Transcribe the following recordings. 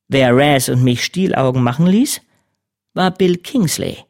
Wer Raz und mich Stielaugen machen ließ, war Bill Kingsley.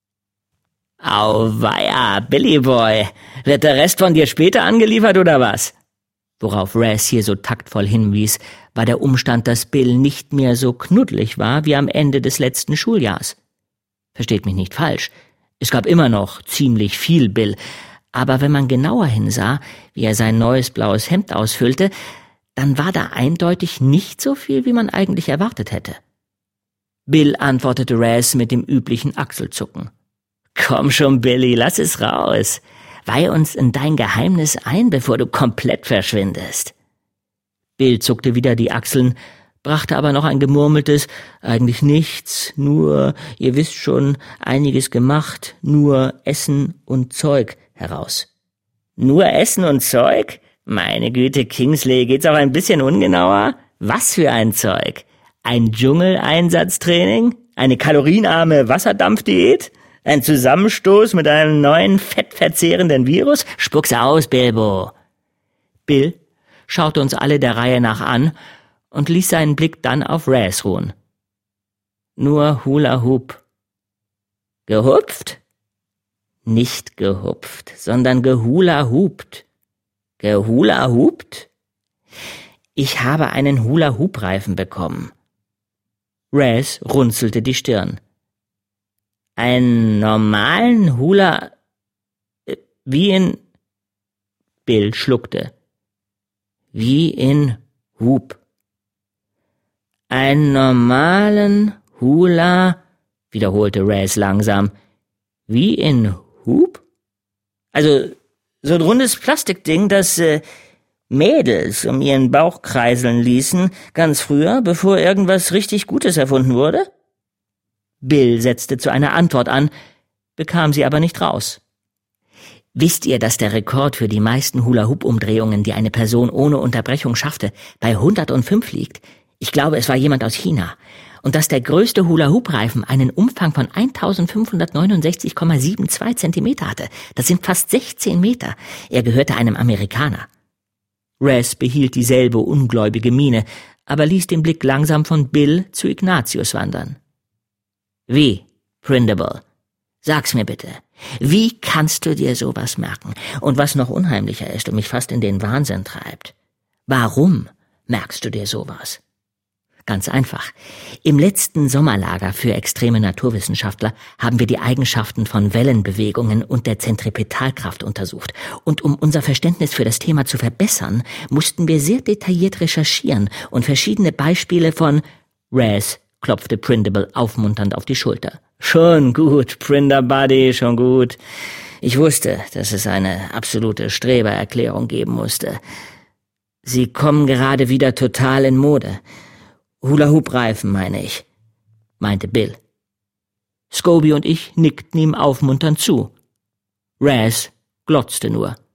Auweia, Billy Boy, wird der Rest von dir später angeliefert oder was? Worauf Raz hier so taktvoll hinwies, war der Umstand, dass Bill nicht mehr so knuddelig war wie am Ende des letzten Schuljahrs. Versteht mich nicht falsch, es gab immer noch ziemlich viel Bill, aber wenn man genauer hinsah, wie er sein neues blaues Hemd ausfüllte, dann war da eindeutig nicht so viel, wie man eigentlich erwartet hätte. Bill antwortete Raz mit dem üblichen Achselzucken. »Komm schon, Billy, lass es raus. Weih uns in dein Geheimnis ein, bevor du komplett verschwindest.« Bill zuckte wieder die Achseln, brachte aber noch ein gemurmeltes »eigentlich nichts, nur, ihr wisst schon, einiges gemacht, nur Essen und Zeug« heraus. »Nur Essen und Zeug? Meine Güte, Kingsley, geht's auch ein bisschen ungenauer? Was für ein Zeug? Ein Dschungeleinsatztraining? Eine kalorienarme Wasserdampfdiät? Ein Zusammenstoß mit einem neuen, fettverzehrenden Virus? Spuck's aus, Bilbo!« Bill schaute uns alle der Reihe nach an und ließ seinen Blick dann auf Raz ruhen. »Nur Hula Hoop.« »Gehupft?« »Nicht gehupft, sondern gehula-hupt.« »Gehula-hupt?« »Ich habe einen Hula-Hoop-Reifen bekommen.« Raz runzelte die Stirn. »Einen normalen Hula... wie in...« Bill schluckte. »Wie in Hoop.« »Einen normalen Hula...« wiederholte Raz langsam. »Wie in Hoop? Also so ein rundes Plastikding, das Mädels um ihren Bauch kreiseln ließen, ganz früher, bevor irgendwas richtig Gutes erfunden wurde?« Bill setzte zu einer Antwort an, bekam sie aber nicht raus. »Wisst ihr, dass der Rekord für die meisten Hula-Hoop-Umdrehungen, die eine Person ohne Unterbrechung schaffte, bei 105 liegt? Ich glaube, es war jemand aus China. Und dass der größte Hula-Hoop-Reifen einen Umfang von 1569,72 Zentimeter hatte. Das sind fast 16 Meter. Er gehörte einem Amerikaner.« Raz behielt dieselbe ungläubige Miene, aber ließ den Blick langsam von Bill zu Ignatius wandern. »Wie, Prindable? Sag's mir bitte. Wie kannst du dir sowas merken? Und was noch unheimlicher ist und mich fast in den Wahnsinn treibt, warum merkst du dir sowas?« Ganz einfach. Im letzten Sommerlager für extreme Naturwissenschaftler haben wir die Eigenschaften von Wellenbewegungen und der Zentripetalkraft untersucht. Und um unser Verständnis für das Thema zu verbessern, mussten wir sehr detailliert recherchieren und verschiedene Beispiele von... Raz klopfte Prindable aufmunternd auf die Schulter. »Schon gut, Prinderbuddy, schon gut. Ich wusste, dass es eine absolute Strebererklärung geben musste. Sie kommen gerade wieder total in Mode. Hula-Hoop-Reifen, meine ich«, meinte Bill. Scobie und ich nickten ihm aufmunternd zu. Raz glotzte nur.